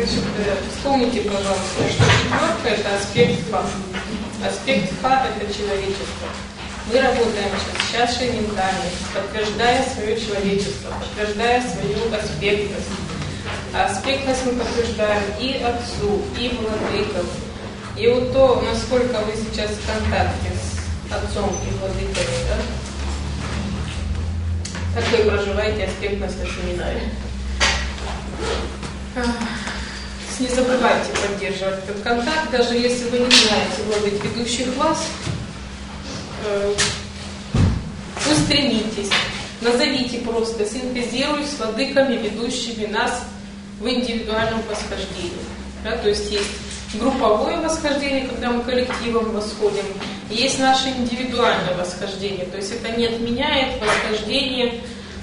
Значит, вспомните, пожалуйста, что четверка – это аспект Ха. Аспект Ха – это человечество. Мы работаем сейчас с чашей ментальной, подтверждая свое человечество, подтверждая свою аспектность. А аспектность мы подтверждаем и Отцу, и Владыкам. И вот то, насколько вы сейчас в контакте с Отцом и Владыками, да? Как вы проживаете аспектность на семинаре. Не забывайте поддерживать этот контакт, даже если вы не знаете владык ведущих вас. Устремитесь, назовите просто, синтезируй с владыками, ведущими нас в индивидуальном восхождении. Да, то есть есть групповое восхождение, когда мы коллективом восходим, и есть наше индивидуальное восхождение. То есть это не отменяет восхождение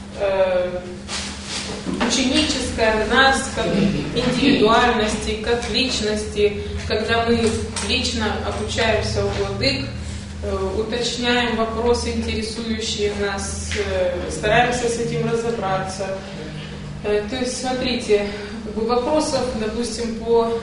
ученическое нас как индивидуальности, как личности, когда мы лично обучаемся у владык, уточняем вопросы, интересующие нас, стараемся с этим разобраться. То есть, смотрите, вопросов, допустим, по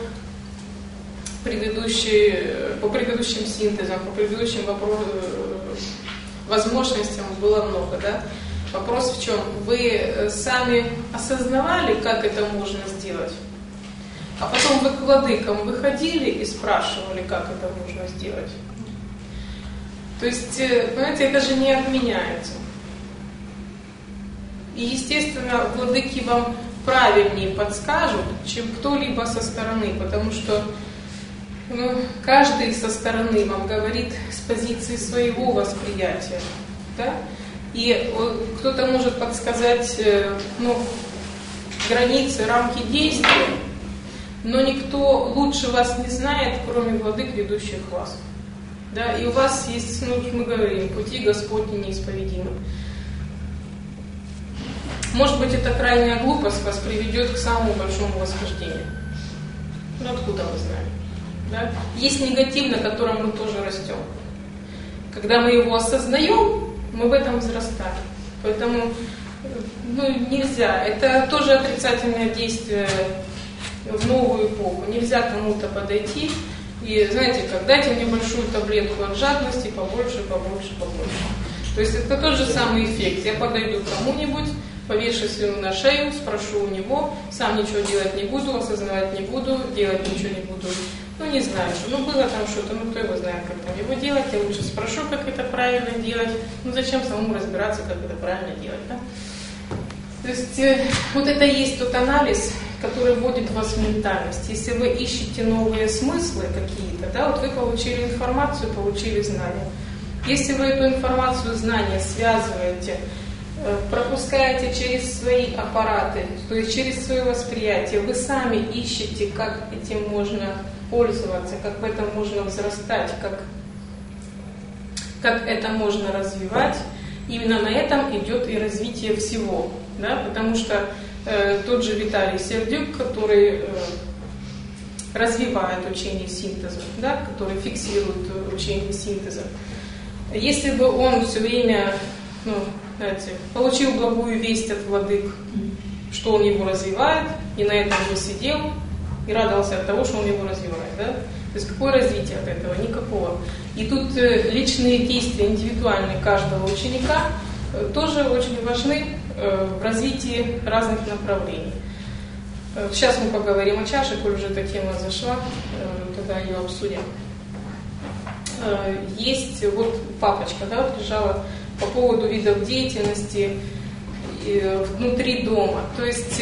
предыдущим синтезам, по предыдущим возможностям было много, да? Вопрос в чем? Вы сами осознавали, как это можно сделать? А потом вы к владыкам выходили и спрашивали, как это можно сделать? То есть, понимаете, это же не отменяется. И, естественно, владыки вам правильнее подскажут, чем кто-либо со стороны, потому что каждый со стороны вам говорит с позиции своего восприятия. Да? И кто-то может подсказать границы, рамки действия, но никто лучше вас не знает, кроме владык, ведущих вас. Да? И у вас есть, мы говорим, пути Господни неисповедимы. Может быть, эта крайняя глупость вас приведет к самому большому восхождению. Откуда мы знаем? Да? Есть негатив, на котором мы тоже растем. Когда мы его осознаем, мы в этом взрастаем. Поэтому нельзя. Это тоже отрицательное действие в новую эпоху. Нельзя кому-то подойти и, знаете, как, дайте мне большую таблетку от жадности, побольше. То есть это тот же самый эффект. Я подойду к кому-нибудь, повешусь ему на шею, спрошу у него, сам ничего делать не буду, осознавать не буду, делать ничего не буду. Не знаю, что. Было там что-то, кто его знает, как там его делать. Я лучше спрошу, как это правильно делать. Зачем самому разбираться, как это правильно делать, да? То есть вот это и есть тот анализ, который вводит вас в ментальность. Если вы ищете новые смыслы какие-то, да, вот вы получили информацию, получили знания. Если вы эту информацию, знания связываете, пропускаете через свои аппараты, то есть через свое восприятие, вы сами ищете, как этим можно пользоваться, как в этом можно взрастать, как это можно развивать. Именно на этом идет и развитие всего. Да? Потому что тот же Виталий Сердюк, который развивает учение синтеза, да? Который фиксирует учение синтеза, если бы он все время получил благую весть от владык, что он его развивает, и на этом же сидел, и радовался от того, что он его развивает. Да? То есть какое развитие от этого? Никакого. И тут личные действия, индивидуальные каждого ученика тоже очень важны в развитии разных направлений. Сейчас мы поговорим о чаше, коль уже эта тема зашла, тогда ее обсудим. Есть вот папочка, да, вот лежала по поводу видов деятельности внутри дома. То есть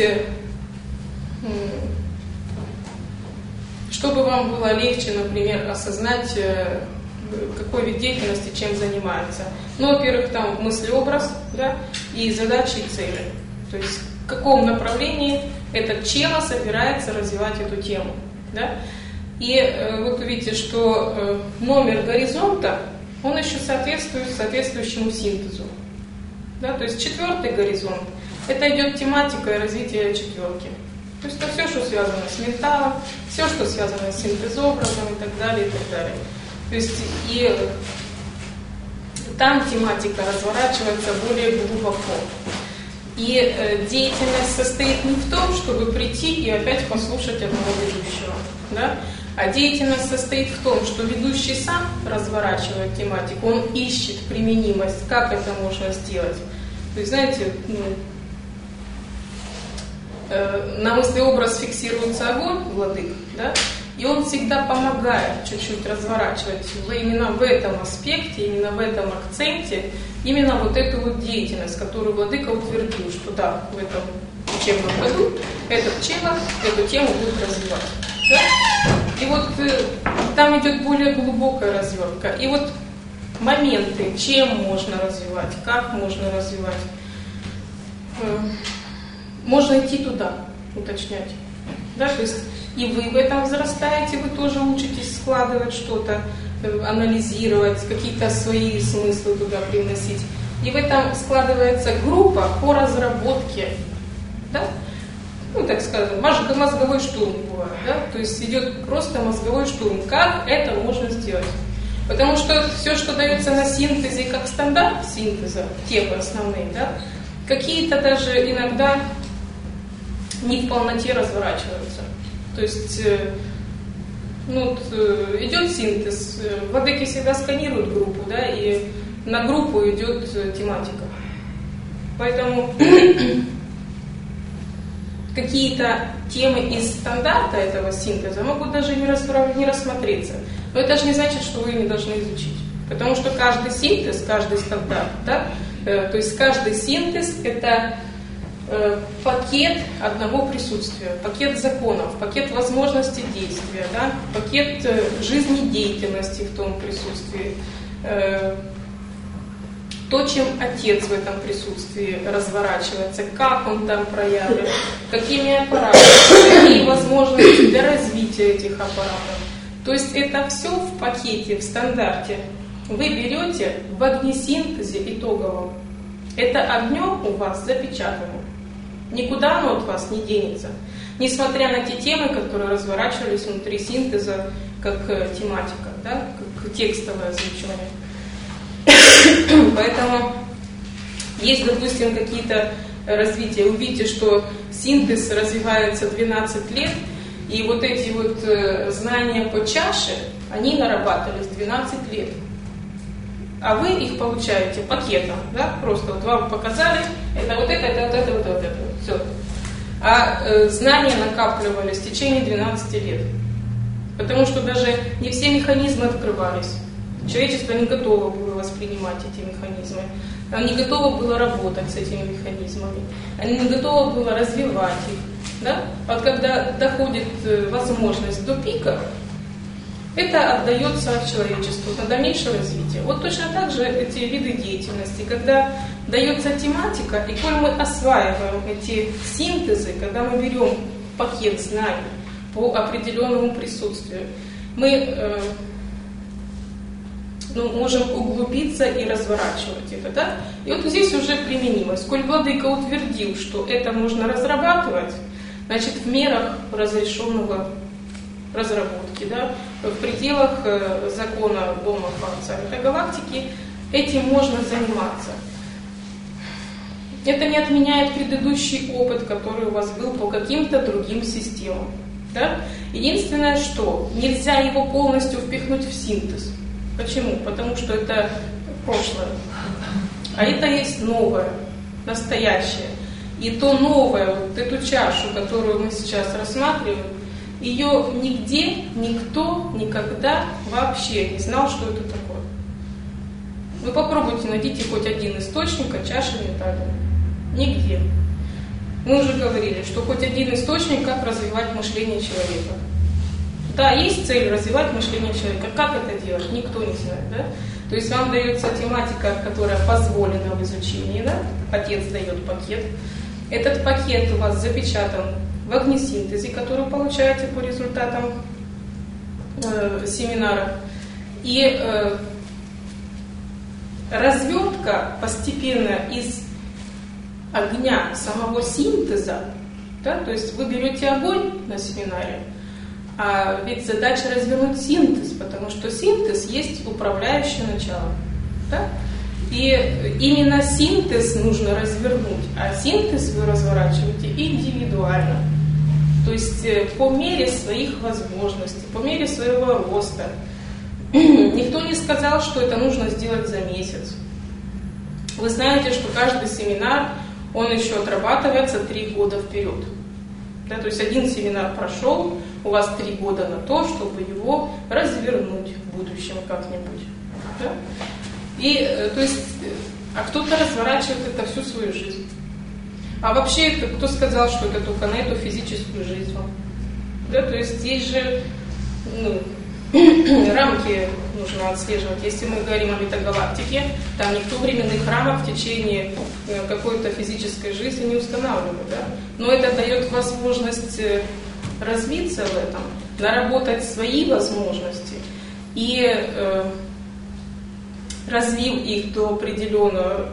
чтобы вам было легче, например, осознать, какой вид деятельности чем занимается. Во-первых, там мыслеобраз, да, и задачи и цели. То есть в каком направлении этот чело собирается развивать эту тему. Да? И вот увидите, что номер горизонта, он еще соответствует соответствующему синтезу. Да? То есть 4-й горизонт, это идет тематика и развитие 4-ки. То есть это все, что связано с менталом, все, что связано с синтезообразом и так далее, и так далее. То есть и там тематика разворачивается более глубоко. И деятельность состоит не в том, чтобы прийти и опять послушать одного ведущего, да? А деятельность состоит в том, что ведущий сам разворачивает тематику, он ищет применимость, как это можно сделать. То есть, знаете, на мыслеобраз фиксируется огонь, владык, да? И он всегда помогает чуть-чуть разворачивать именно в этом аспекте, именно в этом акценте, именно вот эту вот деятельность, которую владыка утвердил, что да, в этом учебном году этот чело эту тему будет развивать. Да? И вот там идет более глубокая развертка. И вот моменты, чем можно развивать, как можно развивать, можно идти туда, уточнять. Да? То есть и вы в этом взрастаете, вы тоже учитесь складывать что-то, анализировать, какие-то свои смыслы туда привносить. И в этом складывается группа по разработке, да? Ну, так скажем, мозговой штурм бывает, да? То есть идет просто мозговой штурм. Как это можно сделать? Потому что все, что дается на синтезе, как стандарт синтеза, темы основные, да, какие-то даже иногда не в полноте разворачиваются. То есть идет синтез, владыки всегда сканируют группу, да, и на группу идет тематика. Поэтому какие-то темы из стандарта этого синтеза могут даже не рассмотреться. Но это же не значит, что вы не должны изучить. Потому что каждый синтез, каждый стандарт, да, то есть каждый синтез это пакет одного присутствия, пакет законов, пакет возможностей действия, да, пакет жизнедеятельности в том присутствии, то, чем отец в этом присутствии разворачивается, как он там проявлен, какими аппаратами, какие возможности для развития этих аппаратов. То есть это все в пакете, в стандарте. Вы берете в огнесинтезе итоговом. Это огнем у вас запечатано. Никуда оно от вас не денется. Несмотря на те темы, которые разворачивались внутри синтеза, как тематика, да, как текстовое озвучивание. Поэтому есть, допустим, какие-то развития. Увидите, что синтез развивается 12 лет, и вот эти вот знания по чаше, они нарабатывались 12 лет. А вы их получаете пакетом, да, просто вот вам показали, это вот это, это вот это, вот это, все. А знания накапливались в течение 12 лет. Потому что даже не все механизмы открывались. Человечество не готово было воспринимать эти механизмы. Оно не готово было работать с этими механизмами. Оно не готово было развивать их. Да? Вот когда доходит возможность до пика, это отдается человечеству на дальнейшее развитие. Вот точно так же эти виды деятельности, когда дается тематика, и коль мы осваиваем эти синтезы, когда мы берем пакет знаний по определенному присутствию, мы можем углубиться и разворачивать это. Да? И вот здесь уже применимость. Коль владыка утвердил, что это можно разрабатывать, значит, в мерах разрешенного разработки, да, в пределах закона Дома Царя Галактики этим можно заниматься. Это не отменяет предыдущий опыт, который у вас был по каким-то другим системам. Да? Единственное, что нельзя его полностью впихнуть в синтез. Почему? Потому что это прошлое. А это есть новое, настоящее. И то новое, вот эту чашу, которую мы сейчас рассматриваем, ее нигде никто никогда вообще не знал, что это такое. Вы попробуйте найдите хоть один источник о чаше металла. Нигде. Мы уже говорили, что хоть один источник, как развивать мышление человека. Да, есть цель развивать мышление человека. Как это делать, никто не знает. Да? То есть вам дается тематика, которая позволена в изучении. Да? Отец дает пакет. Этот пакет у вас запечатан в огнесинтезе, который вы получаете по результатам семинара. И развертка постепенно из огня самого синтеза, да, то есть вы берете огонь на семинаре, а ведь задача развернуть синтез, потому что синтез есть управляющее начало. Да? И именно синтез нужно развернуть, а синтез вы разворачиваете индивидуально. То есть по мере своих возможностей, по мере своего роста. Никто не сказал, что это нужно сделать за месяц. Вы знаете, что каждый семинар, он еще отрабатывается 3 года вперед. Да, то есть один семинар прошел, у вас 3 года на то, чтобы его развернуть в будущем как-нибудь. Да? И, то есть, а кто-то разворачивает это всю свою жизнь. А вообще, это, кто сказал, что это только на эту физическую жизнь? Да, то есть здесь же рамки нужно отслеживать. Если мы говорим о метагалактике, там никто временных рамок в течение какой-то физической жизни не устанавливает. Да? Но это дает возможность развиться в этом, наработать свои возможности и развив их до определенного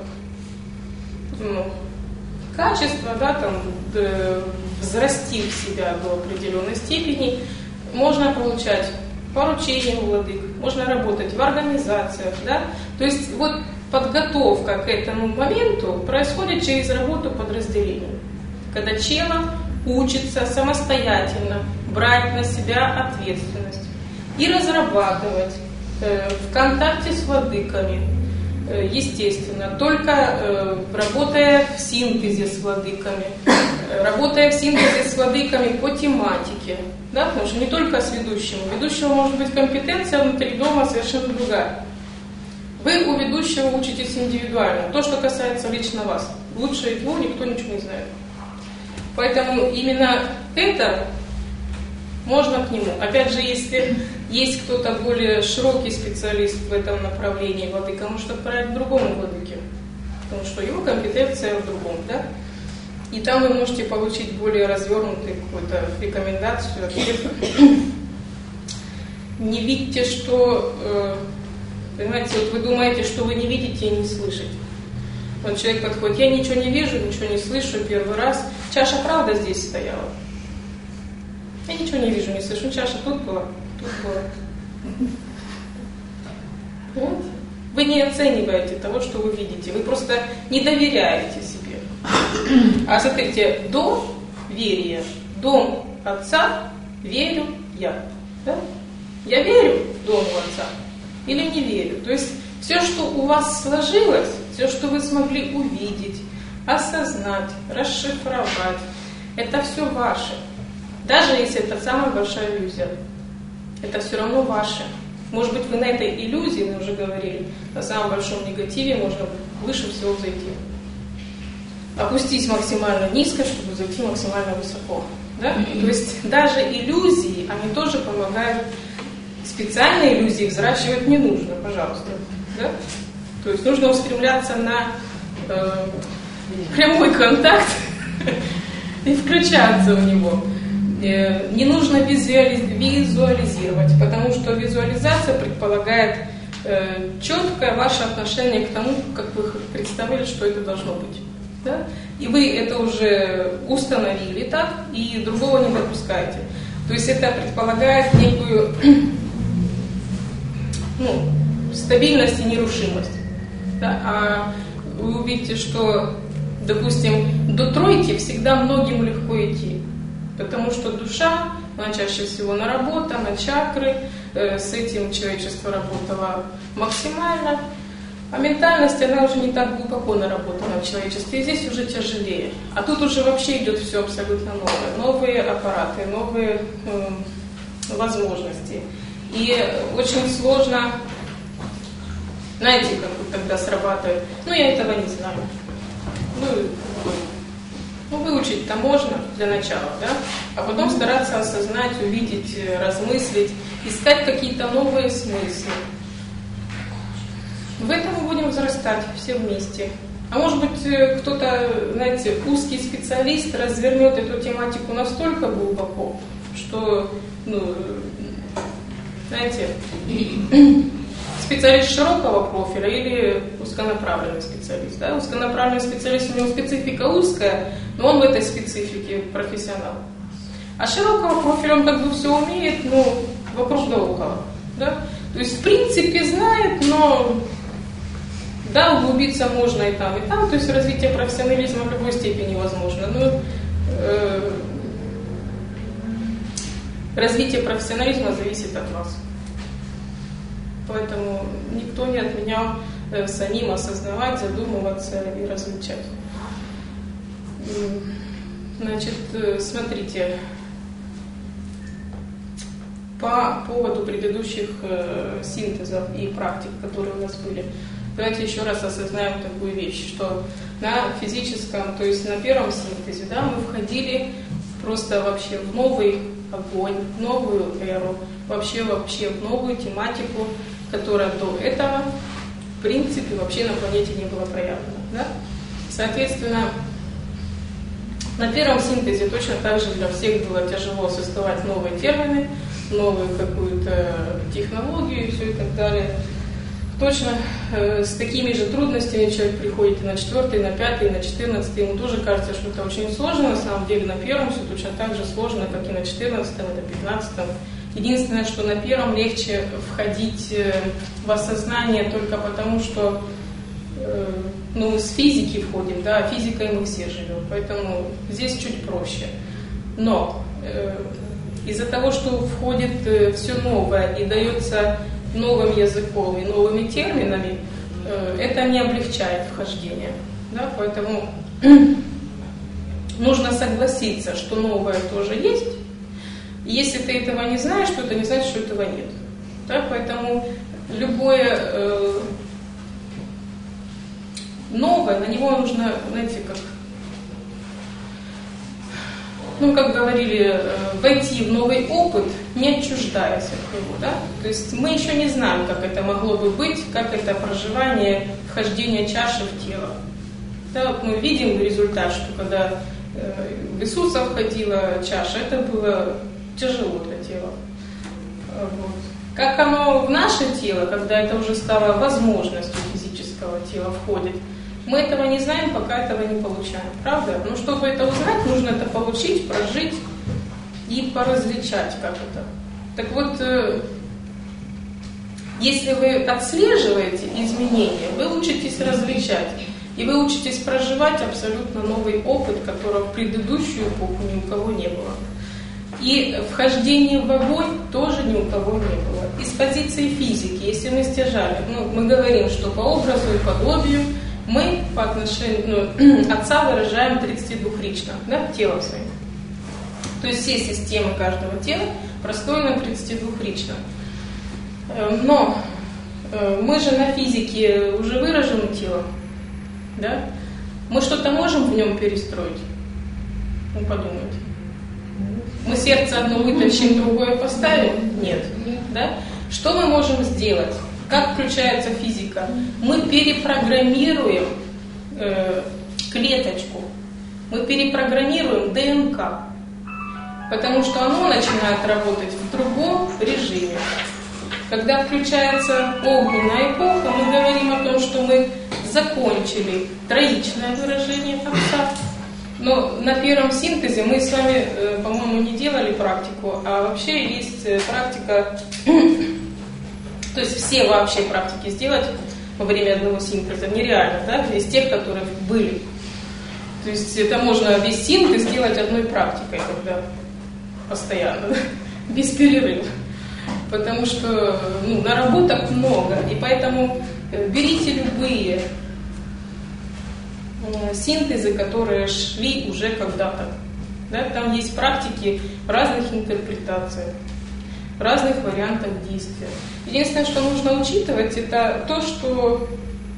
качества, да, там, взрастив себя до определенной степени, можно получать поручения у владык, можно работать в организациях. Да? То есть вот подготовка к этому моменту происходит через работу подразделений, когда чело учится самостоятельно брать на себя ответственность и разрабатывать в контакте с владыками, естественно, только работая в синтезе с владыками, работая в синтезе с владыками по тематике, да, потому что не только с ведущим. У ведущего может быть компетенция внутри дома совершенно другая. Вы у ведущего учитесь индивидуально. То, что касается лично вас. Лучше его никто ничего не знает. Поэтому именно это можно к нему. Опять же, если есть кто-то более широкий специалист в этом направлении, владыка может отправить к другому владыке. Потому что его компетенция в другом, да? И там вы можете получить более развернутую какую-то рекомендацию, ответ. Не видите, что, понимаете, вот вы думаете, что вы не видите и не слышите. Вот человек подходит, я ничего не вижу, ничего не слышу, первый раз. Чаша правда здесь стояла? Я ничего не вижу, не слышу. Чаша тут была, тут была. Понимаете? Вы не оцениваете того, что вы видите. Вы просто не доверяете себе. А смотрите, доверие. Дом Отца, верю я. Да? Я верю в Дом Отца или не верю. То есть все, что у вас сложилось, все, что вы смогли увидеть, осознать, расшифровать, это все ваше. Даже если это самая большая иллюзия, это все равно ваше. Может быть, вы на этой иллюзии, мы уже говорили, на самом большом негативе можно выше всего зайти. Опустись максимально низко, чтобы зайти максимально высоко. Да? То есть даже иллюзии, они тоже помогают. Специальные иллюзии взращивать не нужно, пожалуйста. Да? То есть нужно устремляться на прямой контакт и включаться в него. Не нужно визуализировать, потому что визуализация предполагает четкое ваше отношение к тому, как вы представили, что это должно быть. Да? И вы это уже установили так, и другого не допускаете. То есть это предполагает некую стабильность и нерушимость. Да? А вы увидите, что, допустим, до 3 всегда многим легко идти. Потому что душа, она чаще всего наработана, на чакры, с этим человечество работало максимально. А ментальность, она уже не так глубоко наработана в человечестве, и здесь уже тяжелее. А тут уже вообще идет все абсолютно новое. Новые аппараты, новые возможности. И очень сложно, знаете, как тогда срабатывает, я этого не знаю. Выучить-то можно для начала, да? А потом стараться осознать, увидеть, размыслить, искать какие-то новые смыслы. В этом мы будем взрастать все вместе. А может быть, кто-то, знаете, узкий специалист развернет эту тематику настолько глубоко, что, знаете, специалист широкого профиля или узконаправленный специалист. Да? Узконаправленный специалист, у него специфика узкая, но он в этой специфике профессионал. А широкого профиля он как бы все умеет, вокруг да около. Да? То есть в принципе знает, но Да, углубиться можно и там, то есть развитие профессионализма в любой степени возможно, но развитие профессионализма зависит от вас. Поэтому никто не отменял самим осознавать, задумываться и различать. Значит, смотрите, по поводу предыдущих синтезов и практик, которые у нас были, давайте еще раз осознаем такую вещь, что на физическом, то есть на первом синтезе, да, мы входили просто вообще в новый огонь, в новую эру, вообще в новую тематику, которая до этого, в принципе, вообще на планете не была проявлена. Да? Соответственно, на первом синтезе точно так же для всех было тяжело создавать новые термины, новую какую-то технологию и все и так далее. Точно с такими же трудностями человек приходит и на 4, на 5, на 14, ему тоже кажется, что это очень сложно, на самом деле на первом все точно так же сложно, как и на 14, и на 15. Единственное, что на первом легче входить в осознание только потому, что мы с физики входим, да, а физикой мы все живем, поэтому здесь чуть проще. Но из-за того, что входит все новое и дается новым языком и новыми терминами, это не облегчает вхождение. Да? Поэтому нужно согласиться, что новое тоже есть. И если ты этого не знаешь, то это не значит, что этого нет. Да? Поэтому любое новое, на него нужно, знаете, как говорили, войти в новый опыт, не отчуждаясь от него. Да? То есть мы еще не знаем, как это могло бы быть, как это проживание, вхождение чаши в тело. Да, вот мы видим результат, что когда в Иисуса входила чаша, это было тяжело для тела. Вот. Как оно в наше тело, когда это уже стало возможностью физического тела, входит, мы этого не знаем, пока этого не получаем. Правда? Но чтобы это узнать, нужно это получить, прожить и поразличать, как это. Так вот, если вы отслеживаете изменения, вы учитесь различать. И вы учитесь проживать абсолютно новый опыт, которого в предыдущую эпоху ни у кого не было. И вхождение в огонь тоже ни у кого не было. И с позиции физики, если мы стяжали, мы говорим, что по образу и подобию мы по отношению Отца выражаем 32-рично, да, телом своим. То есть все системы каждого тела простроены 32-рично. Но мы же на физике уже выражены телом. Да? Мы что-то можем в нем перестроить? Подумайте. Мы сердце одно вытащим, другое поставим? Нет. Да? Что мы можем сделать? Как включается физика? Мы перепрограммируем клеточку, мы перепрограммируем ДНК, потому что оно начинает работать в другом режиме. Когда включается огненная эпоха, мы говорим о том, что мы закончили троичное выражение Отца. Но на первом синтезе мы с вами, по-моему, не делали практику, а вообще есть практика, то есть все вообще практики сделать во время одного синтеза нереально, да, из тех, которые были. То есть это можно весь синтез сделать одной практикой, когда постоянно, без перерыва. Потому что наработок много, и поэтому берите любые синтезы, которые шли уже когда-то. Да? Там есть практики в разных интерпретациях, в разных вариантах действия. Единственное, что нужно учитывать, это то, что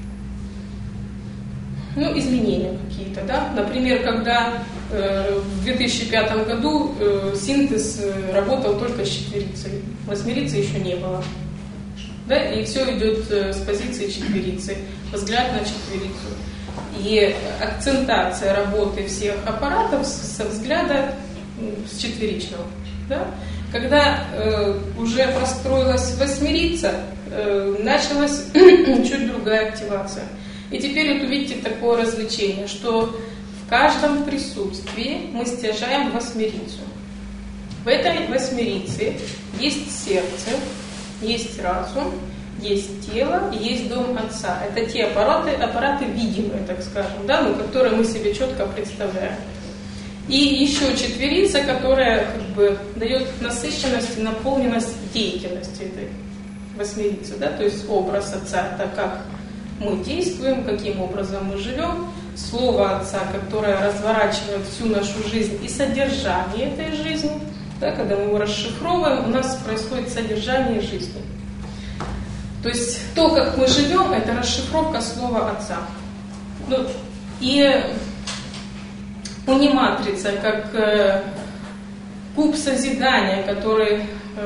изменения какие-то. Да? Например, когда в 2005 году синтез работал только с четверицей, восьмерицы еще не было. Да? И все идет с позиции четверицы, взгляд на четверицу. И акцентация работы всех аппаратов со взгляда с четверичного. Да? Когда уже простроилась восьмерица, началась чуть другая активация. И теперь вот увидите такое развлечение, что в каждом присутствии мы стяжаем восьмерицу. В этой восьмерице есть сердце, есть разум, есть тело и есть дом Отца. Это те аппараты видимые, так скажем, да, ну, которые мы себе четко представляем. И еще четверица, которая как бы дает насыщенность и наполненность деятельности этой восьмерицы, да, то есть образ Отца, это как мы действуем, каким образом мы живем, Слово Отца, которое разворачивает всю нашу жизнь и содержание этой жизни, да, когда мы его расшифровываем, у нас происходит содержание жизни. То есть то, как мы живем, это расшифровка Слова Отца. Ну, и униматрица, как куб созидания, который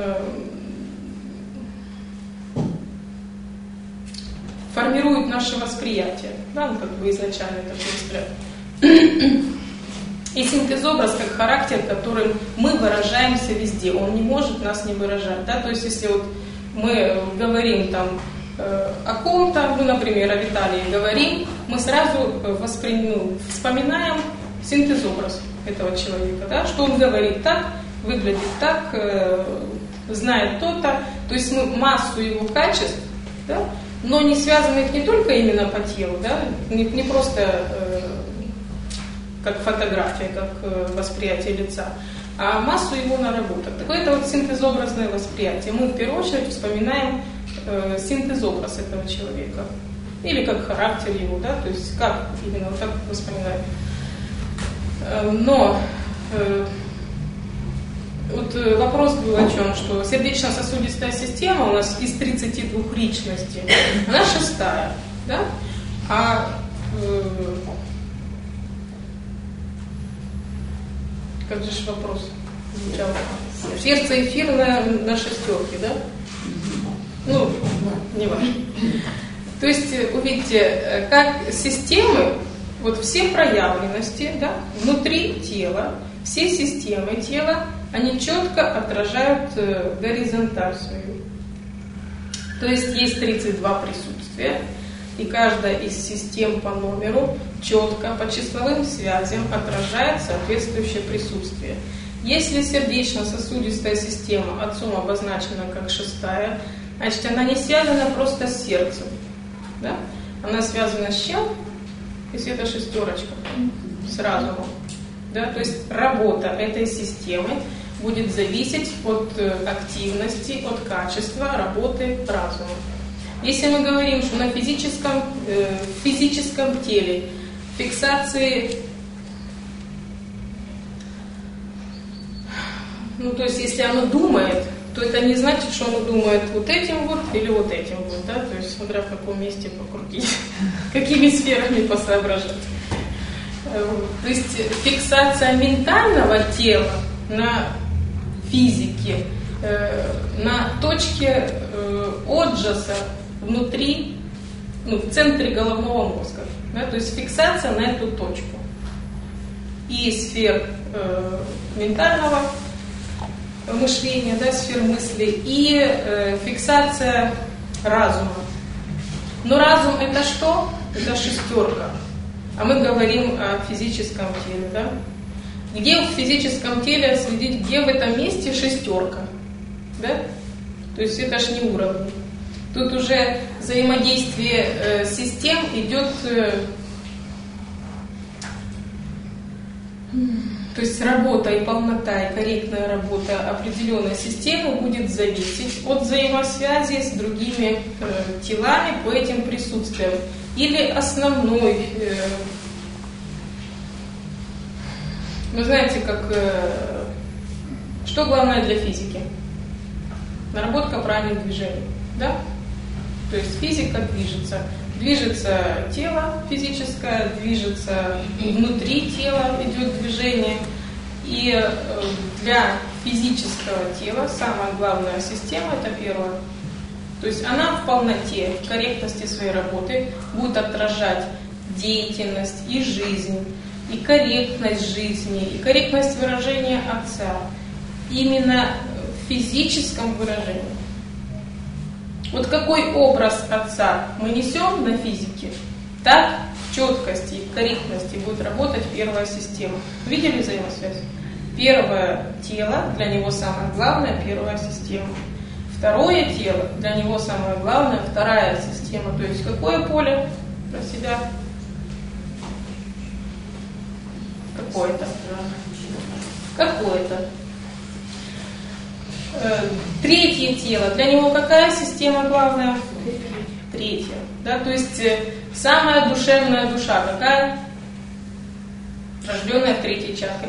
формирует наше восприятие, да, ну, как бы изначально такой взгляд. И синтезобраз как характер, которым мы выражаемся везде, он не может нас не выражать. Да? То есть если вот мы говорим там о ком-то, ну, например, о Виталии говорим, мы сразу вспоминаем синтезобраз этого человека, да? Что он говорит так, выглядит так, знает то-то. То есть мы массу его качеств, да? Но не связанных не только именно по телу, да? Не просто как фотография, как восприятие лица, а массу его наработок. Такое это вот синтезобразное восприятие. Мы в первую очередь вспоминаем синтезобраз этого человека. Или как характер его, да, то есть как именно вот так воспоминаем. Но вот вопрос был о чем, что сердечно-сосудистая система у нас из 32 личностей, она 6-я, да? А как же вопрос звучал? Сердце эфирное на 6, да? Ну, не важно. То есть, увидите, как системы, вот все проявленности, да, внутри тела, все системы тела, они четко отражают горизонталь свою. То есть есть 32 присутствия, и каждая из систем по номеру четко по числовым связям отражает соответствующее присутствие. Если сердечно-сосудистая система Отцом обозначена как 6-я, значит она не связана просто с сердцем. Да? Она связана с чем? Если это 6, с разумом. Да? То есть работа этой системы будет зависеть от активности, от качества работы разума. Если мы говорим, что на физическом теле фиксации, ну то есть если оно думает, то это не значит, что оно думает вот этим вот или вот этим вот, да, то есть смотря в каком месте покрутить, какими сферами посоображать. То есть фиксация ментального тела на физике, на точке отжаса внутри, ну, в центре головного мозга, да, то есть фиксация на эту точку. И сфер ментального мышления, да, сфер мысли, и фиксация разума. Но разум это что? Это 6. А мы говорим о физическом теле, да? Где в физическом теле следить, где в этом месте 6, да? То есть это ж не уровень. Тут уже взаимодействие систем идет, то есть работа и полнота, и корректная работа определенной системы будет зависеть от взаимосвязи с другими телами по этим присутствиям. Или основной, вы знаете, как, что главное для физики? Наработка правильных движений, да? То есть физика движется. Движется тело физическое, движется внутри тела, идет движение. И для физического тела самая главная система – это 1. То есть она в полноте, в корректности своей работы будет отражать деятельность и жизнь, и корректность жизни, и корректность выражения Отца. Именно в физическом выражении. Вот какой образ Отца мы несем на физике, так в четкости и корректности будет работать 1 система. Видели взаимосвязь? 1 тело, для него самое главное, 1 система. Второе тело, для него самое главное, вторая система, то есть какое поле про себя? Какое-то. Какое-то. Третье тело, для него какая система главная? Третья. Да? То есть самая душевная душа какая? Рожденная в третьей чакре.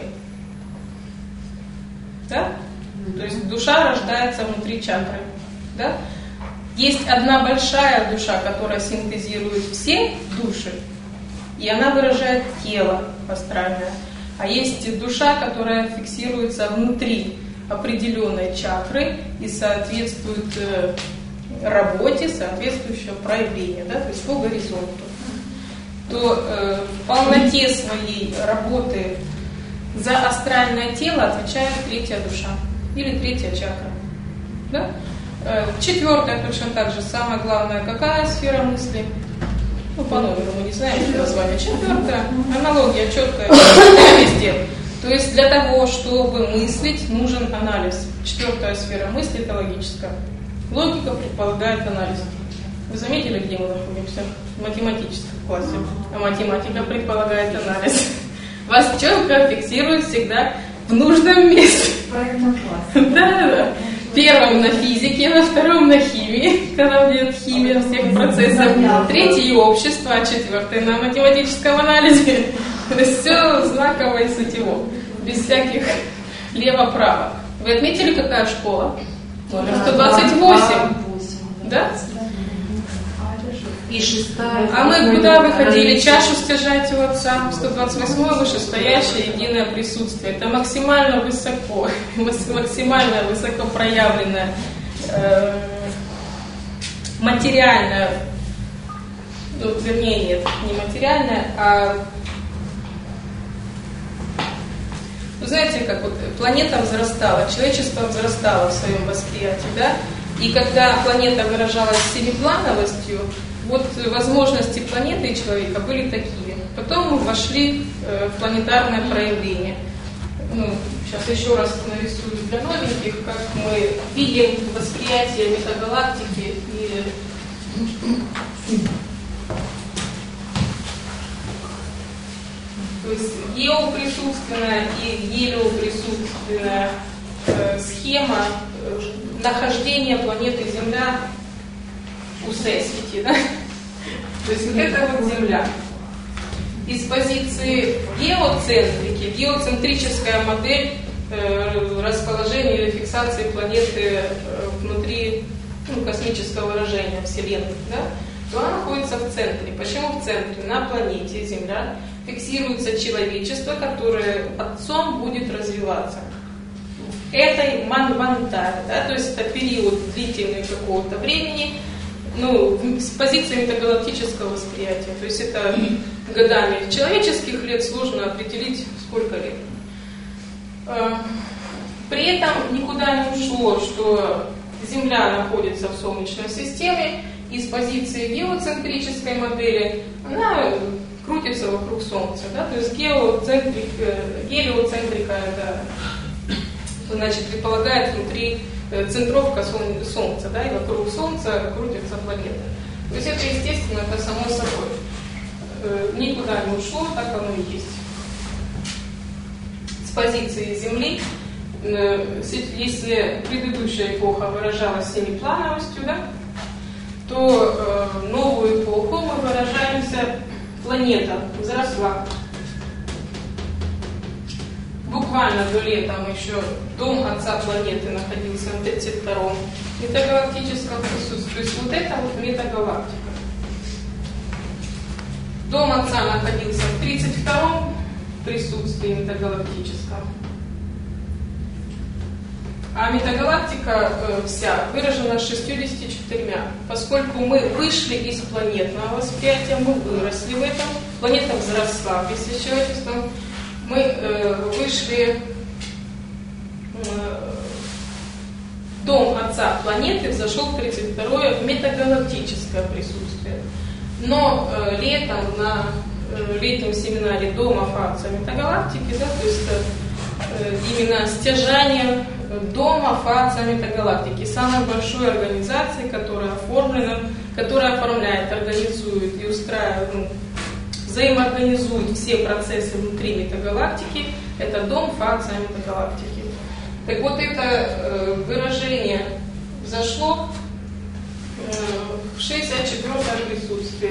Да? То есть душа рождается внутри чакры. Да? Есть одна большая душа, которая синтезирует все души, и она выражает тело астральное. А есть душа, которая фиксируется внутри определенной чакры и соответствует работе соответствующего проявления, да, то есть по горизонту. То в полноте своей работы за астральное тело отвечает третья душа или третья чакра. Да? Четвертая точно так же, самая главная какая сфера мысли? Ну, по номеру мы не знаем, что название. Четвертая, аналогия четкая везде. То есть для того, чтобы мыслить, нужен анализ. Четвертая сфера мысли – это логическая. Логика предполагает анализ. Вы заметили, где мы находимся? В математическом классе. А математика предполагает анализ. Вас четко фиксируют всегда в нужном месте. В проектном классе. Да. Первым на физике, на втором на химии, когда идет химия всех процессов. Третий общество, а четвертый на математическом анализе. То есть все знаково и сутево. Без всяких лево-право. Вы отметили, какая школа? Номер 128. Да? И шестая. А мы куда выходили? Чашу стяжать у Отца. 128 вышестоящее единое присутствие. Это максимально высоко, максимально высоко проявленное материальное, ну, вернее, нет, не материальное, а вы знаете, как вот планета взрастала, человечество взрастало в своем восприятии, да? И когда планета выражалась семиплановостью, вот возможности планеты и человека были такие. Потом мы вошли в планетарное проявление. Ну, сейчас еще раз нарисую для новеньких, как мы видим восприятие метагалактики и то есть геоприсутственная и гелиоприсутственная схема нахождения планеты Земля у Сесвити, да? То есть вот это вот Земля. Из позиции геоцентрики, геоцентрическая модель расположения или фиксации планеты внутри космического выражения Вселенной, да? То она находится в центре. Почему в центре? На планете Земля фиксируется человечество, которое Отцом будет развиваться. Это манвантарь, да? То есть это период длительный какого-то времени, ну, с позиции метагалактического восприятия. То есть это годами человеческих лет сложно определить, сколько лет. При этом никуда не ушло, что Земля находится в Солнечной системе, и с позиции геоцентрической модели она крутится вокруг Солнца. Да? То есть гелиоцентрика это значит предполагает внутри центровка Солнца, да, и вокруг Солнца крутится планета. То есть это естественно, это само собой. Никуда не ушло, так оно и есть. С позиции Земли, если предыдущая эпоха выражалась семиплановостью, да, то новую эпоху мы выражаемся планета взросла. Буквально до лета еще дом Отца планеты находился в 32-м метагалактическом присутствии. То есть вот это вот метагалактика. Дом Отца находился в 32-м присутствии метагалактическом. А метагалактика вся выражена 64. Поскольку мы вышли из планетного восприятия, мы выросли в этом, планета взросла вместе с человечеством, мы вышли, дом Отца планеты взошел в 32-е метагалактическое присутствие. Но летом на летнем семинаре Дома Отца метагалактики, да, то есть именно стяжание дома ФАЦа метагалактики, самой большой организации, которая оформлена, которая оформляет, организует и устраивает, взаимоорганизует все процессы внутри метагалактики, это дом ФАЦа метагалактики. Так вот, это выражение взошло в 64-е присутствие.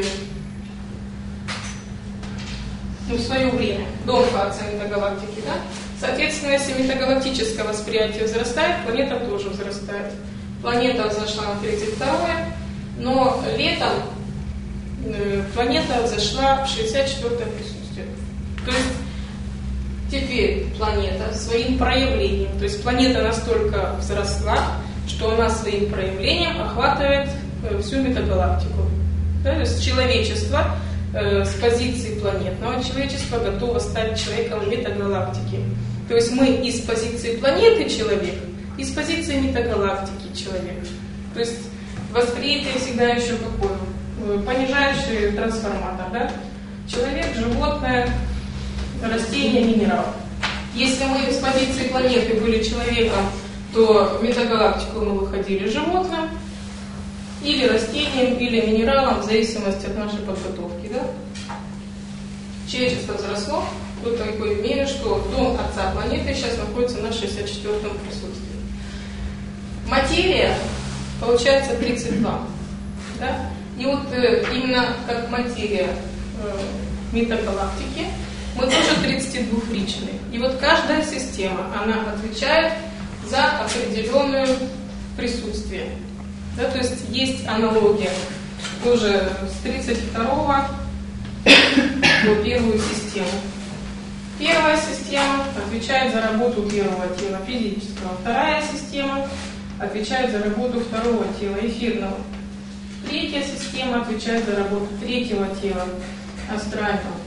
В свое время, дом ФАЦа метагалактики, да? Соответственно, если метагалактическое восприятие возрастает, планета тоже возрастает. Планета взошла на 32-е, но летом планета взошла в 64-е присутствие. То есть теперь планета своим проявлением, то есть планета настолько взросла, что она своим проявлением охватывает всю метагалактику. Да, то есть человечество с позиции планетного человечества готово стать человеком метагалактики. То есть мы из позиции планеты человек, из позиции метагалактики человек. То есть восприятие всегда еще какое? Понижающий трансформатор. Да? Человек, животное, растение, минерал. Если мы из позиции планеты были человеком, то в метагалактику мы выходили животным, или растением, или минералом, в зависимости от нашей подготовки. Да? Человечество взросло до такой мере, что дом отца планеты сейчас находится на 64-м присутствии. Материя получается 32. Да? И вот именно как материя метагалактики мы тоже 32-ричные. И вот каждая система, она отвечает за определенное присутствие. Да, то есть есть аналогия тоже с 32 по первую систему. Первая система отвечает за работу первого тела физического. Вторая система отвечает за работу второго тела эфирного. Третья система отвечает за работу третьего тела астрального.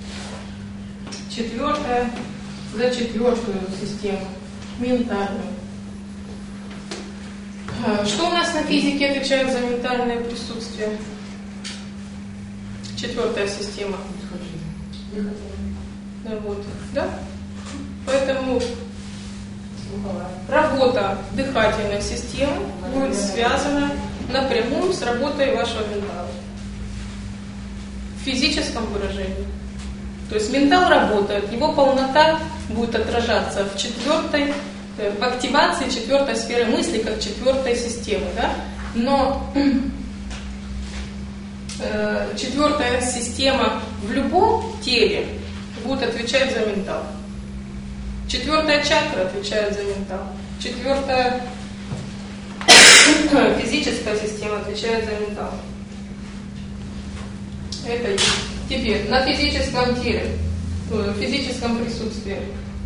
Четвертая за четвертую систему ментальную. Что у нас на физике отвечает за ментальное присутствие? Четвертая система. Вот. Да? Поэтому работа дыхательной системы будет связана напрямую с работой вашего ментала. В физическом выражении. То есть ментал работает, его полнота будет отражаться в активации четвертой сферы мысли, как четвертой системы. Да? Но четвертая система в любом теле будет отвечать за ментал. Четвертая чакра отвечает за ментал. Четвертая физическая система отвечает за ментал. Это есть. Теперь на физическом теле, в физическом присутствии.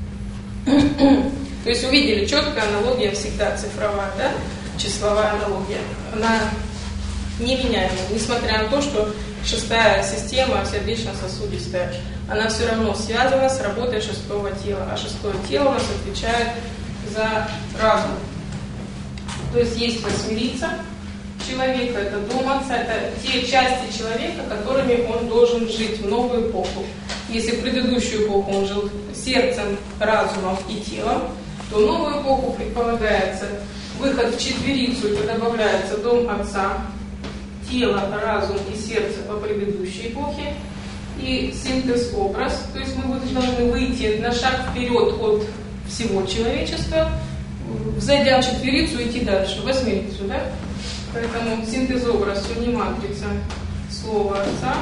То есть увидели, четкая аналогия всегда цифровая, да? Числовая аналогия. Она неменяемая, несмотря на то, что шестая система сердечно-сосудистая, она все равно связана с работой шестого тела, а шестое тело у нас отвечает за разум. То есть есть восьмерица человека, это дом отца, это те части человека, которыми он должен жить в новую эпоху. Если в предыдущую эпоху он жил сердцем, разумом и телом, то в новую эпоху предполагается выход в четверицу, это добавляется дом отца, тело, разум и сердце по предыдущей эпохе, и синтез-образ, то есть мы должны выйти на шаг вперед от всего человечества, взойдя в четверицу, идти дальше, в восьмерицу, да? Поэтому синтез-образ сегодня матрица слова отца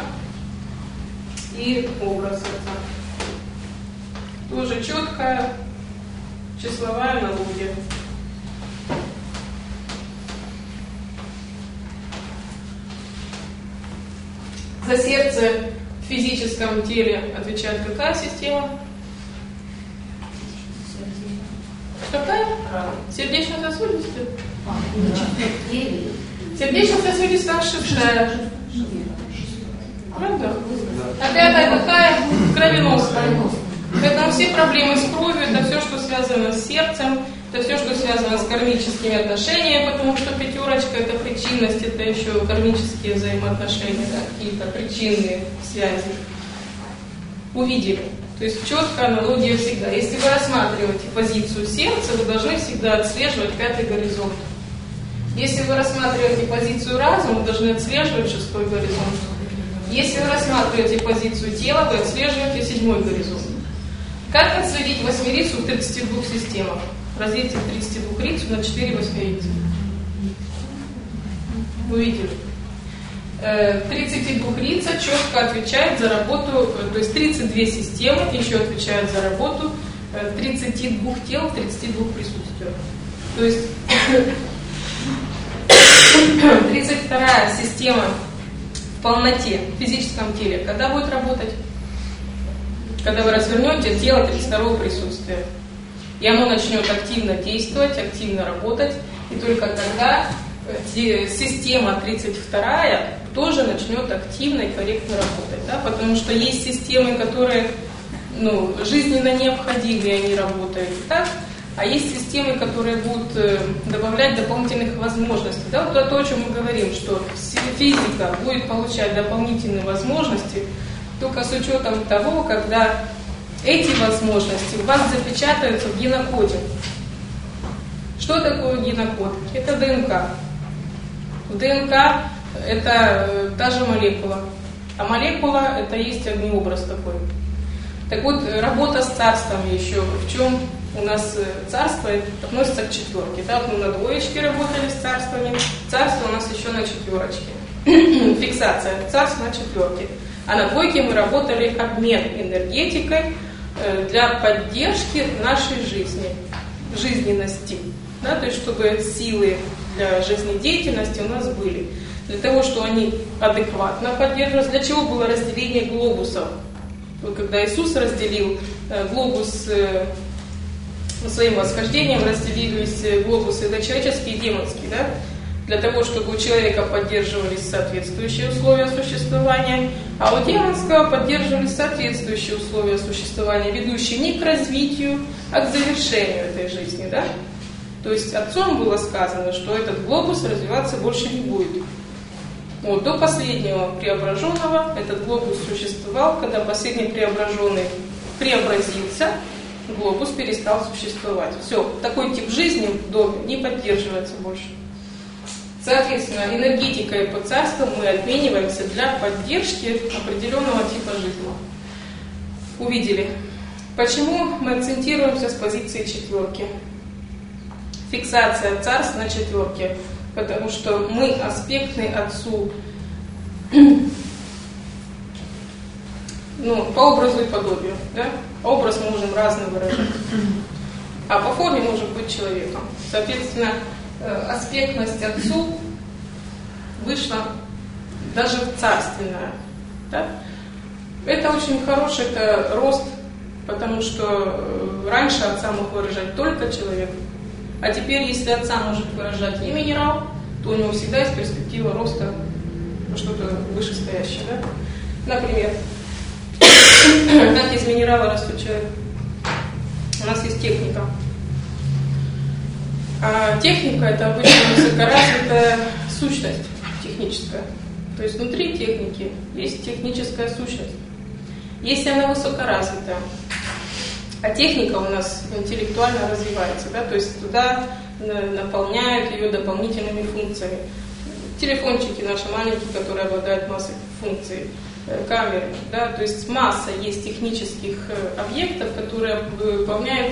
и образ отца. Тоже четкая числовая аналогия. За сердце в физическом теле отвечает какая система? Какая? Сердечно-сосудистая. Сердечно-сосудистая шестая. Правда? А пятая какая? Кровеносная. Поэтому все проблемы с кровью, это все, что связано с сердцем, это все, что связано с кармическими отношениями, потому что пятерочка — это причинность, это еще кармические взаимоотношения, да, какие-то причинные связи. Увидели. То есть четкая аналогия всегда. Если вы рассматриваете позицию сердца, вы должны всегда отслеживать 5-й горизонт. Если вы рассматриваете позицию разума, вы должны отслеживать 6-й горизонт. Если вы рассматриваете позицию тела, вы отслеживаете 7-й горизонт. Как отследить восьмерицу в 32 системах? Разделите 32 рицу на 4 восьмерицы. Вы видели? 32 рица четко отвечает за работу, то есть 32 системы еще отвечают за работу 32 тел, 32 присутствиях. То есть 32 система в полноте, в физическом теле, когда будет работать? Когда вы развернете тело 32 присутствия. И оно начнет активно действовать, активно работать. И только тогда система 32 тоже начнет активно и корректно работать. Да? Потому что есть системы, которые жизненно необходимы, и они работают так. А есть системы, которые будут добавлять дополнительных возможностей. Да? Вот то, о чем мы говорим, что физика будет получать дополнительные возможности только с учетом того, когда эти возможности у вас запечатаются в генокоде. Что такое генокод? Это ДНК. В ДНК это та же молекула. А молекула это есть огнеобраз такой. Так вот, работа с царствами еще. В чем у нас царство относится к 4. Да? Мы на 2 работали с царствами. Царство у нас еще на 4. Фиксация. Царство на 4. А на 2 мы работали обмен энергетикой для поддержки нашей жизни, жизненности. Да? То есть, чтобы силы для жизнедеятельности у нас были. Для того, чтобы они адекватно поддерживались. Для чего было разделение глобусов? Вот когда Иисус разделил глобус своим восхождением, разделились глобусы человеческие и демонские. Да? Для того, чтобы у человека поддерживались соответствующие условия существования, а у демонского поддерживались соответствующие условия существования, ведущие не к развитию, а к завершению этой жизни. Да? То есть отцом было сказано, что этот глобус развиваться больше не будет. Вот, до последнего преображенного этот глобус существовал. Когда последний преображенный преобразился, глобус перестал существовать. Все, такой тип жизни в доме не поддерживается больше. Соответственно, энергетикой по царству мы обмениваемся для поддержки определенного типа жизни. Увидели. Почему мы акцентируемся с позиции 4? Фиксация царств на 4. Потому что мы аспектны Отцу по образу и подобию. Да? Образ мы можем разный выражать. А по форме можем быть человеком. Соответственно, аспектность Отцу вышла даже в царственное. Да? Это очень хороший рост, потому что раньше Отца мог выражать только человек. А теперь, если Отца может выражать и минерал, то у него всегда есть перспектива роста во что-то вышестоящее. Да? Например, как из минерала растет человек? У нас есть техника. А техника – это обычно высокоразвитая сущность техническая. То есть внутри техники есть техническая сущность. Если она высокоразвитая, а техника у нас интеллектуально развивается, да, то есть туда наполняют ее дополнительными функциями. Телефончики наши маленькие, которые обладают массой функций, камеры, да, то есть масса есть технических объектов, которые выполняют,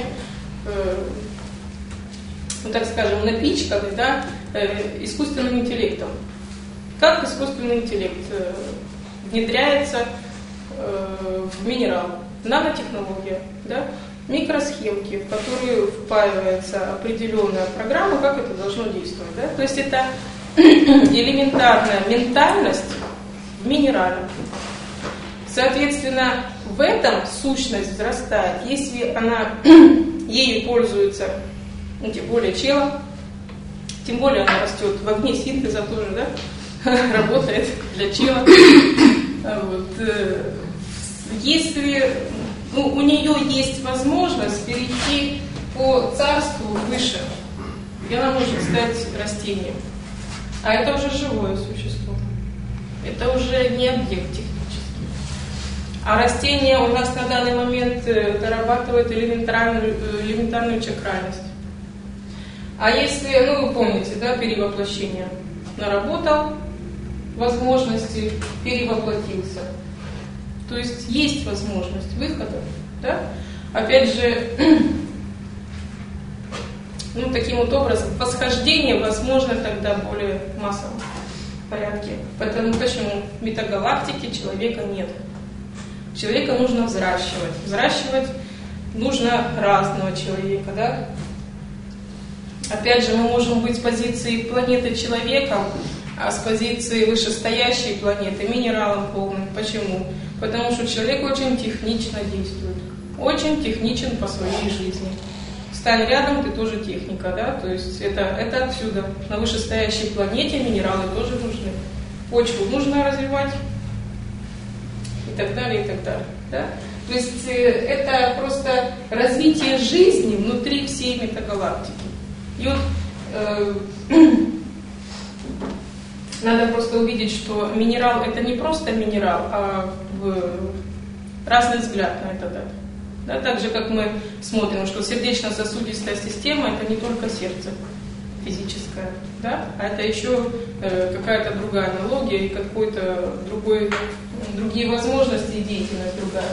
так скажем, напичканы, да, искусственным интеллектом. Как искусственный интеллект внедряется в минерал? Нанотехнология, да? Микросхемки, в которые впаивается определенная программа, как это должно действовать. Да? То есть это элементарная ментальность в минерале. Соответственно, в этом сущность взрастает. Если она ею пользуется, тем более чело, тем более она растет в огне синтеза тоже, да? Работает для чела. Вот. Если у нее есть возможность перейти по царству выше, и она может стать растением. А это уже живое существо. Это уже не объект технический. А растение у нас на данный момент дорабатывает элементарную чакральность. А если, вы помните, да, перевоплощение. Наработал возможности, перевоплотился. То есть возможность выхода. Да? Опять же, таким вот образом, восхождение возможно тогда более массовом порядке. Поэтому почему в метагалактике человека нет? Человека нужно взращивать. Взращивать нужно разного человека, да? Опять же, мы можем быть с позиции планеты человеком, а с позиции вышестоящей планеты минералом полным. Почему? Потому что человек очень технично действует. Очень техничен по своей жизни. Стань рядом, ты тоже техника, да? То есть это отсюда. На вышестоящей планете минералы тоже нужны. Почву нужно развивать. И так далее, и так далее. Да? То есть это просто развитие жизни внутри всей метагалактики. И надо просто увидеть, что минерал это не просто минерал, а разный взгляд на это дать. Да, так же, как мы смотрим, что сердечно-сосудистая система это не только сердце физическое, да, а это еще какая-то другая аналогия и какой-то другие возможности и деятельность другая.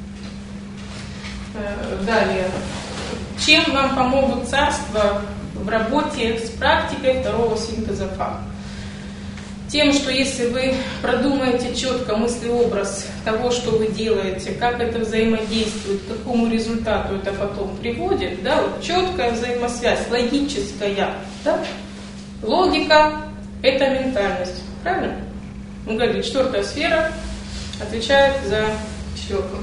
Далее. Чем вам помогут царства в работе с практикой второго синтеза фа? Тем, что если вы продумаете четко мыслеобраз того, что вы делаете, как это взаимодействует, к какому результату это потом приводит, да, вот четкая взаимосвязь, логическая, да? Логика – это ментальность, правильно? Он говорит, 4-я сфера отвечает за 4-ю.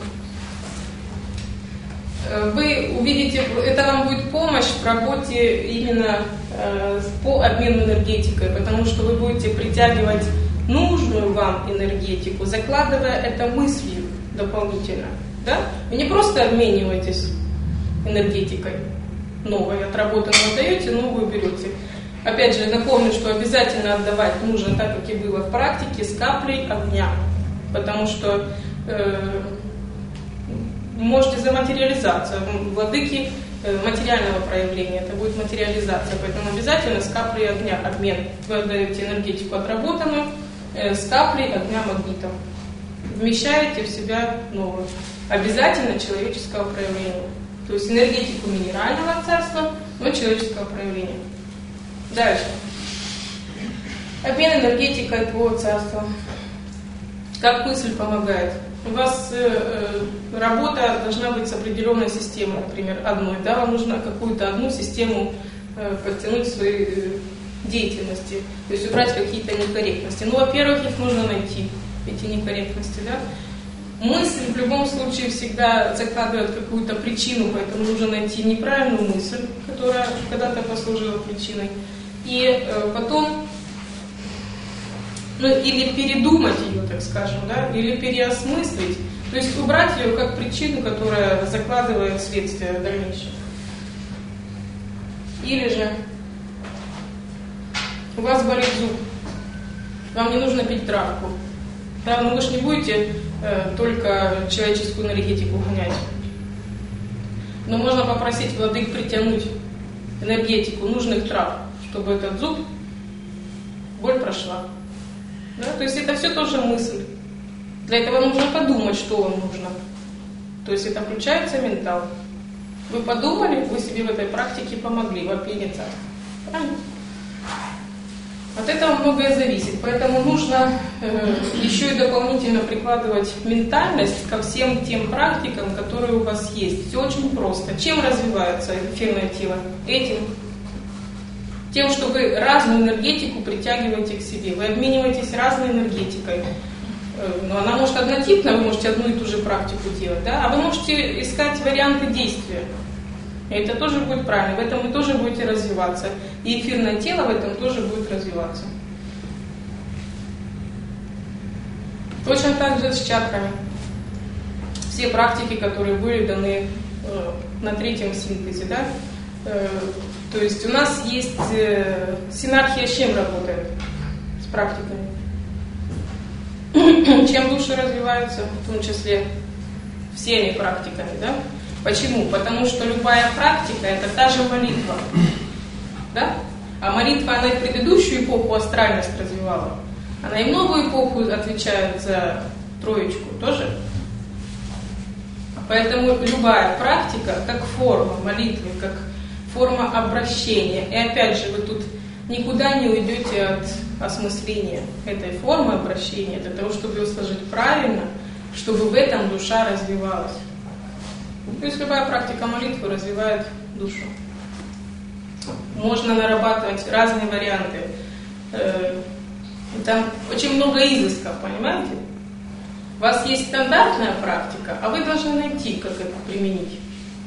Вы увидите, это вам будет помощь в работе именно по обмену энергетикой, потому что вы будете притягивать нужную вам энергетику, закладывая это мыслью дополнительно. Да? Вы не просто обмениваетесь энергетикой новой, отработанную даете, новую берете. Опять же, напомню, что обязательно отдавать нужно, так как и было в практике, с каплей огня, потому что можете за материализацию. Владыки материального проявления, это будет материализация. Поэтому обязательно с каплей огня обмен. Вы отдаете энергетику отработанную с каплей огня магнитом. Вмещаете в себя новую. Обязательно человеческого проявления. То есть энергетику минерального царства, но человеческого проявления. Дальше. Обмен энергетикой по царству. Как мысль помогает? У вас работа должна быть с определенной системой, например, одной. Да? Вам нужно какую-то одну систему подтянуть в своей деятельности, то есть убрать какие-то некорректности. Во-первых, их нужно найти, эти некорректности. Да? Мысль в любом случае всегда закладывает какую-то причину, поэтому нужно найти неправильную мысль, которая когда-то послужила причиной, и потом или передумать ее, так скажем, да, или переосмыслить, то есть убрать ее как причину, которая закладывает следствие дальнейшее. Или же у вас болит зуб, вам не нужно пить травку, да, но вы же не будете только человеческую энергетику гонять. Но можно попросить владык притянуть энергетику нужных трав, чтобы этот зуб, боль прошла. Да? То есть это все тоже мысль. Для этого нужно подумать, что вам нужно. То есть это включается ментал. Вы подумали, вы себе в этой практике помогли, в обмене царств. Правильно? От этого многое зависит. Поэтому нужно еще и дополнительно прикладывать ментальность ко всем тем практикам, которые у вас есть. Все очень просто. Чем развивается эфирное тело? Этим. Тем, что вы разную энергетику притягиваете к себе. Вы обмениваетесь разной энергетикой. Но она может однотипна, вы можете одну и ту же практику делать, да? А вы можете искать варианты действия. И это тоже будет правильно. В этом вы тоже будете развиваться. И эфирное тело в этом тоже будет развиваться. Точно так же с чакрами. Все практики, которые были даны на 3-м синтезе, да? То есть у нас есть синархия с чем работает? С практиками. Чем души развиваются, в том числе всеми практиками, да? Почему? Потому что любая практика — это та же молитва, да? А молитва, она и предыдущую эпоху астральность развивала, она и в новую эпоху отвечает за троечку тоже. Поэтому любая практика, как форма молитвы, как форма обращения, и опять же, вы тут никуда не уйдете от осмысления этой формы обращения, для того, чтобы ее сложить правильно, чтобы в этом душа развивалась. То есть любая практика молитвы развивает душу. Можно нарабатывать разные варианты. Там очень много изысков, понимаете? У вас есть стандартная практика, а вы должны найти, как это применить.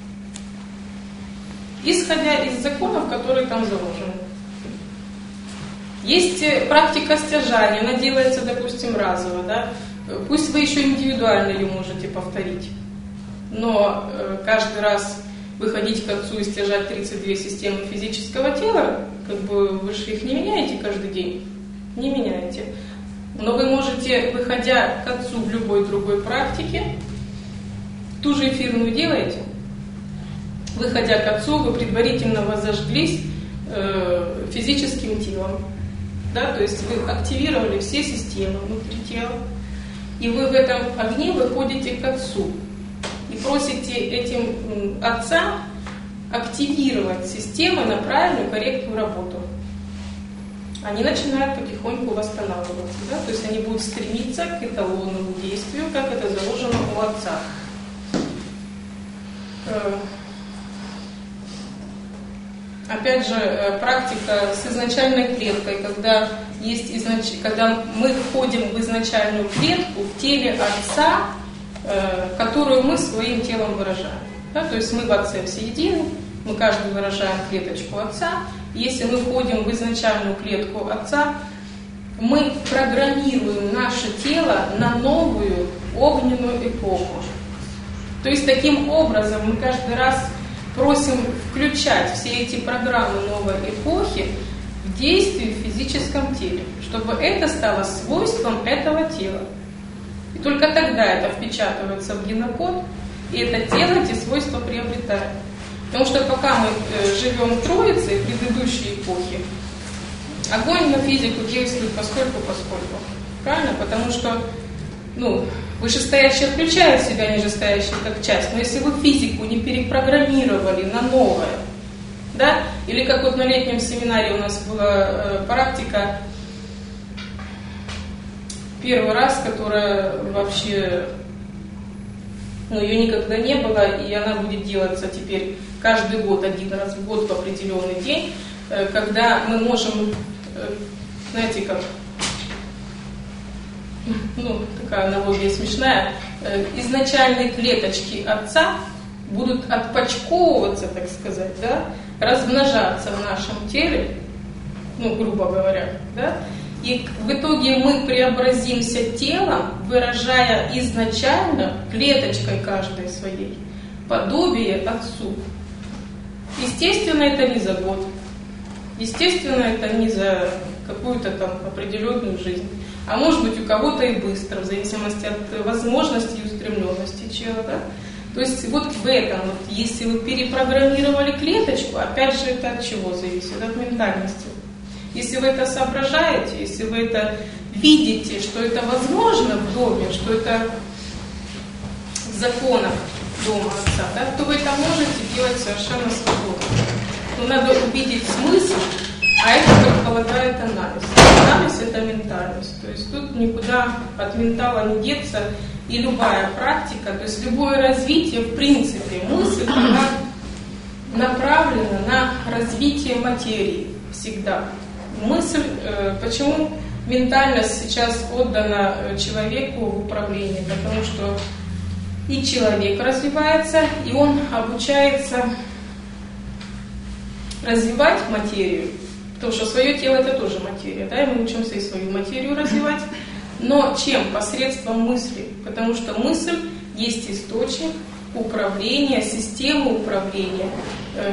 Исходя из законов, которые там заложены. Есть практика стяжания, она делается, допустим, разово, да? Пусть вы еще индивидуально ее можете повторить, но каждый раз выходить к Отцу и стяжать 32 системы физического тела, как бы вы же их не меняете каждый день, не меняете. Но вы можете, выходя к Отцу в любой другой практике, ту же эфирную делаете. Выходя к Отцу, вы предварительно воззажглись физическим телом. Да? То есть вы активировали все системы внутри тела. И вы в этом огне выходите к Отцу. И просите этим Отца активировать системы на правильную, корректную работу. Они начинают потихоньку восстанавливаться, да? То есть они будут стремиться к эталонному действию, как это заложено у Отца. Опять же, практика с изначальной клеткой, когда мы входим в изначальную клетку в теле Отца, которую мы своим телом выражаем. Да? То есть мы в Отце все едины, мы каждый выражаем клеточку Отца. Если мы входим в изначальную клетку Отца, мы программируем наше тело на новую огненную эпоху. То есть таким образом мы каждый раз просим включать все эти программы новой эпохи в действие в физическом теле, чтобы это стало свойством этого тела. И только тогда это впечатывается в генокод, и это тело эти свойства приобретает. Потому что пока мы живем в Троице, предыдущей эпохи, огонь на физику действует поскольку. Правильно? Потому что вышестоящее включает в себя нижестоящее как часть. Но если вы физику не перепрограммировали на новое, да? Или как вот на летнем семинаре у нас была практика, первый раз, которая вообще, ее никогда не было, и она будет делаться теперь каждый год, один раз в год в определенный день, когда мы можем, знаете, как, такая аналогия смешная, изначальные клеточки Отца будут отпочковываться, так сказать, да, размножаться в нашем теле, грубо говоря, да, и в итоге мы преобразимся телом, выражая изначально клеточкой каждой своей подобие Отцу. Естественно, это не за год. Естественно, это не за какую-то там определенную жизнь. А может быть, у кого-то и быстро, в зависимости от возможностей и устремленности человека. Да? То есть вот в этом, если вы перепрограммировали клеточку, опять же, это от чего зависит? От ментальности. Если вы это соображаете, если вы это видите, что это возможно в доме, что это в законах дома Отца, да, то вы это можете делать совершенно свободно. Но надо увидеть смысл, а это предполагает анализ. Анализ — это ментальность. То есть тут никуда от ментала не деться. И любая практика, то есть любое развитие, в принципе, мысль, она направлена на развитие материи всегда. Мысль, почему ментальность сейчас отдана человеку в управление? Потому что и человек развивается, и он обучается развивать материю, потому что свое тело — это тоже материя, да, и мы учимся и свою материю развивать. Но чем? Посредством мысли, потому что мысль есть источник управления, системы управления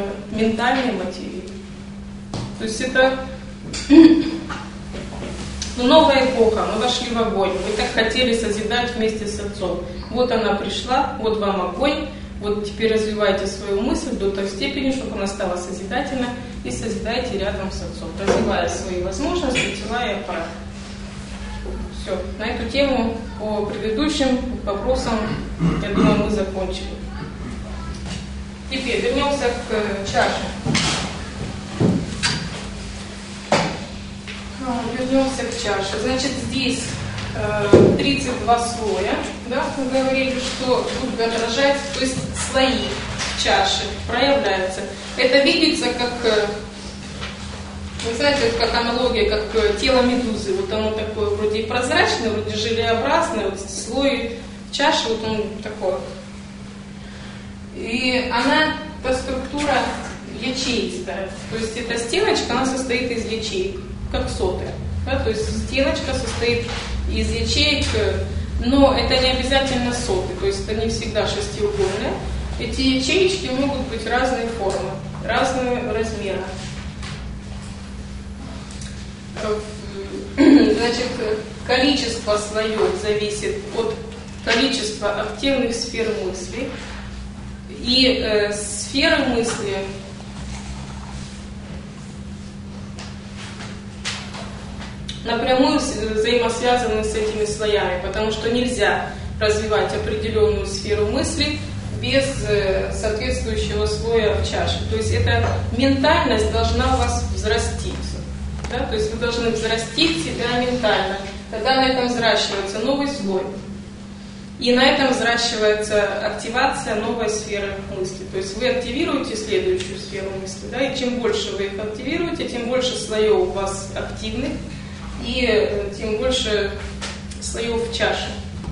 ментальной материей. То есть это Но новая эпоха, мы вошли в огонь, вы так хотели созидать вместе с Отцом. Вот она пришла, вот вам огонь, вот теперь развивайте свою мысль до той степени, чтобы она стала созидательной, и созидайте рядом с Отцом, развивая свои возможности, тела и аппарат. Все, на эту тему по предыдущим вопросам, я думаю, мы закончили. Теперь вернемся к чаше. Вернемся к чаше. Значит, здесь 32 слоя, да, мы говорили, что будут отражать, то есть слои чаши проявляются. Это видится как, вы знаете, как аналогия, как тело медузы. Вот оно такое вроде и прозрачное, вроде желеобразное, вот слой чаши, вот он такой. И она, эта структура ячеистая. То есть эта стеночка, она состоит из ячеек, как соты. Да? То есть стеночка состоит из ячеек, но это не обязательно соты, то есть это не всегда шестиугольные. Эти ячеечки могут быть разной формы, разного размера. Значит, количество слоев зависит от количества активных сфер мысли. И сферы мысли напрямую взаимосвязаны с этими слоями, потому что нельзя развивать определенную сферу мысли без соответствующего слоя в чаше. То есть эта ментальность должна у вас взраститься. Да? То есть вы должны взрастить себя ментально. Тогда на этом взращивается новый слой. И на этом взращивается активация новой сферы мысли. То есть вы активируете следующую сферу мысли, да, и чем больше вы их активируете, тем больше слоев у вас активных, и тем больше слоев в чаше.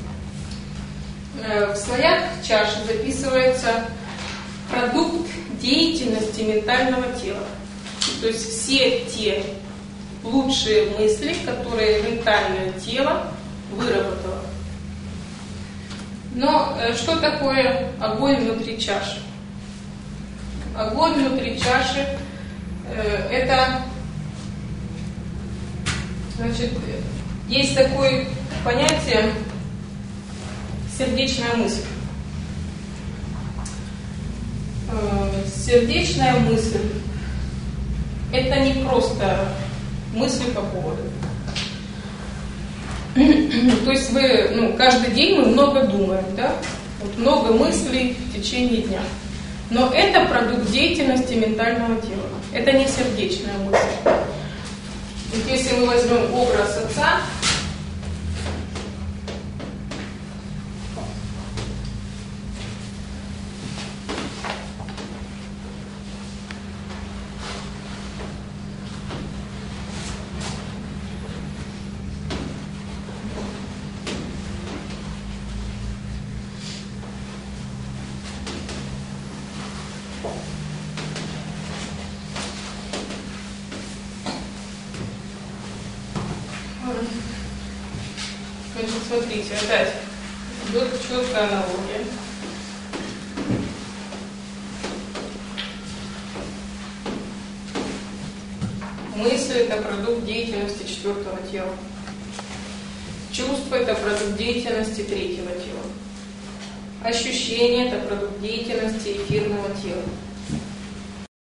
В слоях чаши записывается продукт деятельности ментального тела. То есть все те лучшие мысли, которые ментальное тело выработало. Но что такое огонь внутри чаши? Огонь внутри чаши это, значит, есть такое понятие сердечная мысль. Сердечная мысль это не просто мысли по поводу. То есть вы, каждый день мы много думаем, да? Вот много мыслей в течение дня. Но это продукт деятельности ментального тела. Это не сердечная мысль. Вот если мы возьмем образ Отца, значит, смотрите, опять идет четкая аналогия. Мысль – это продукт деятельности четвертого тела. Чувство – это продукт деятельности третьего тела. Ощущение – это продукт деятельности эфирного тела.